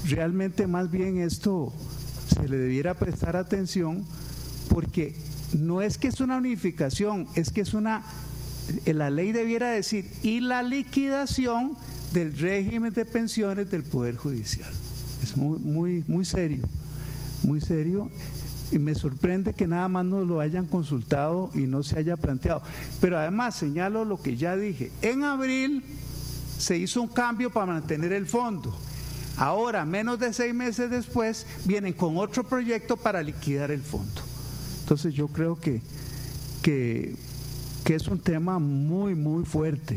realmente más bien esto se le debiera prestar atención, porque no es que es una unificación, es que es la ley debiera decir, y la liquidación del régimen de pensiones del Poder Judicial. Es muy serio, muy serio, y me sorprende que nada más no lo hayan consultado y no se haya planteado. Pero además señalo lo que ya dije, en abril se hizo un cambio para mantener el fondo. Ahora, menos de 6 meses después, vienen con otro proyecto para liquidar el fondo. Entonces yo creo que es un tema muy fuerte.